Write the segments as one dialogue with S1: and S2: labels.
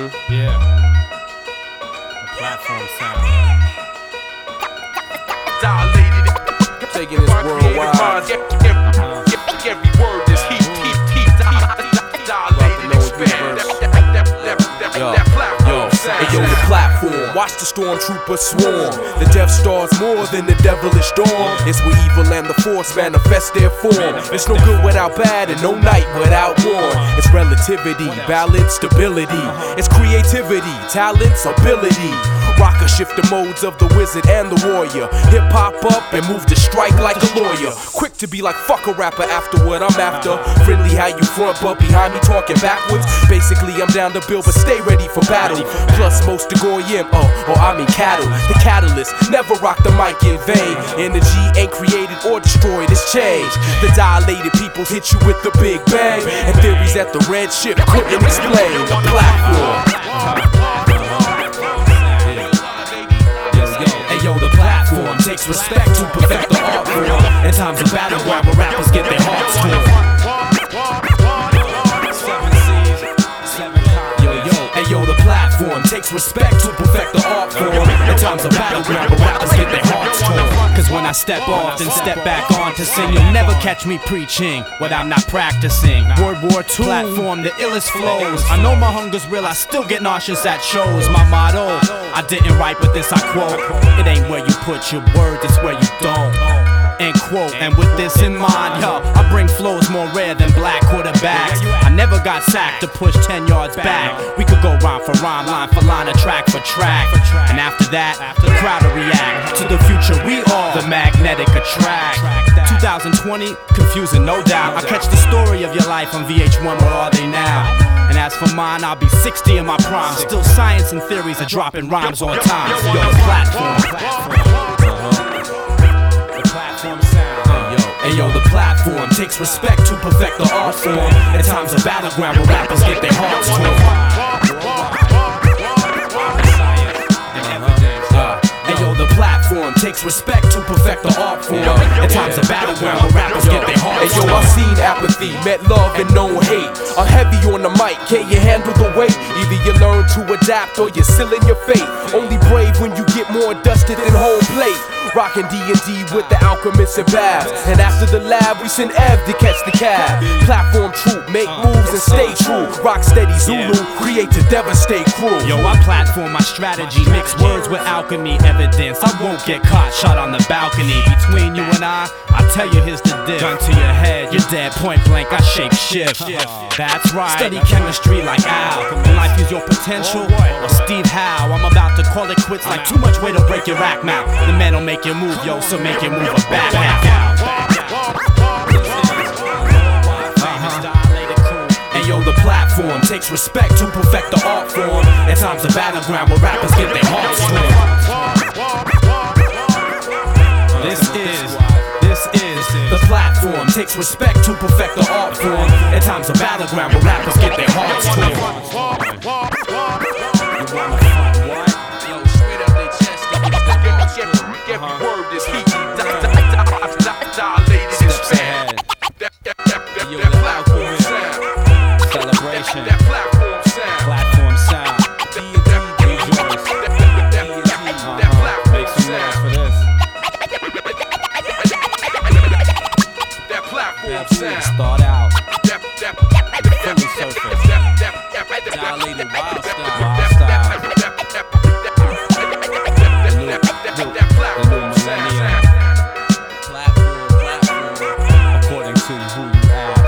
S1: Yeah. The platform sound.
S2: Dilated.
S3: Taking this worldwide.
S2: Every word is heat. Dilated, expand. That platform sound.
S3: Hey yo, the platform, watch the stormtroopers swarm. The Death Star's more than the devilish dawn. It's where evil and the force manifest their form. It's no good without bad and no night without warm. It's relativity, balance, stability. It's creativity, talents, ability. Rocker shift the modes of the wizard and the warrior. Hip hop up and move to strike like a lawyer. Quick to be like fuck a rapper after what I'm after. Friendly how you front but behind me talking backwards. Basically I'm down to build but stay ready for battle. Plus most to goyim, or I mean cattle. The catalyst, never rock the mic in vain. Energy ain't created or destroyed, it's changed. The dilated people hit you with the big bang. And theories that the red ship couldn't explain. The platform. Yo, the platform takes respect to perfect the art form. In times of battleground where rappers get their hearts torn. Yo, the platform takes respect to perfect the art form. In times of battleground where rappers get their hearts torn.
S1: Cause when I step off and step back on to sing, you'll never catch me preaching what I'm not practicing. World War II, platform, the illest flows. I know my hunger's real, I still get nauseous at shows. My motto, I didn't write but this I quote. It ain't where you put your words, it's where you don't. End quote. And with this in mind, yo, I bring flows more rare than black quarterbacks. I never got sacked to push 10 yards back. We could go rhyme for rhyme, line for line, or track for track. And after that, the crowd will react to the future we are, the magnetic attract. 2020, confusing no doubt. I catch the story of your life on VH1, where are they now? And as for mine, I'll be 60 in my prime. Still science and theories are dropping rhymes on time. Yo, the platform.
S3: Yo, the platform takes respect to perfect the art form. In times of battleground where rappers get their hearts torn. Yo, the platform takes respect to perfect the art form. In times of battleground where rappers get their hearts torn. Yo, I've seen apathy, met love and no hate. I'm heavy on the mic, can you handle the weight? Either you learn to adapt or you're sealing your fate. Only brave when you get more dusted than whole plate. Rockin' D&D with the alchemists and babs. And after the lab, we send Ev to catch the cab. Platform troop, make moves and stay true. Rock steady Zulu, create to devastate crew.
S1: Yo, I platform my strategy, mix words with alchemy evidence. I won't get caught, shot on the balcony. Between you and I tell you here's the diff. Gun to your head, you're dead, point blank, I shape shift. That's right, study chemistry like Al. Can life use your potential? Or Steve Howe, I'm about to call it quits like too much weight to break your rack mouth. The man don't make your move, yo, so make your move a back out.
S3: And yo, the platform takes respect to perfect the art form. In times of battleground where rappers get their hearts torn.
S1: This is
S3: the platform takes respect to perfect the art form. In times of battleground where rappers get their hearts torn.
S2: Every word is heat. Dilated, expand. That platform sound.
S1: celebration.
S2: That platform sound.
S1: Platform sound.
S2: That platform
S1: Make some noise for
S2: sound.
S1: this.
S2: That platform sound.
S1: Start out.
S2: Fully
S1: surface. Dilated wild style. Wild style. The new millennium. Platform. According to who you ask.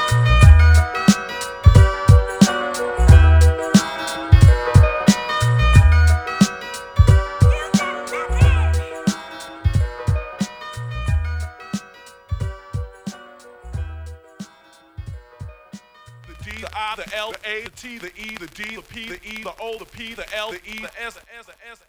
S2: The D, the I, the L, the A, the T, the E, the D, the P, the E, the O, the P, the L, the E, the S, the S, the S.